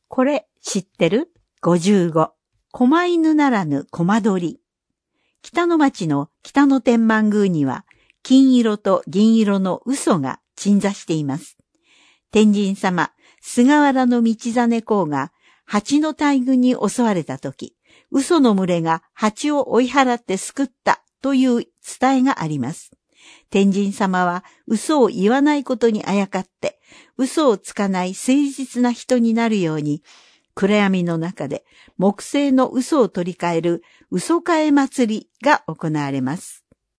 これ知ってる？ 55。狛犬ならぬ狛鳥。北の町の北野天満宮には、金色と銀色の嘘が鎮座しています。天神様、菅原道真公が蜂の大群に襲われたとき、嘘の群れが蜂を追い払って救ったという伝えがあります。天神様は嘘を言わないことにあやかって、嘘をつかない誠実な人になるように、暗闇の中で木製の嘘を取り替える嘘替え祭りが行われます。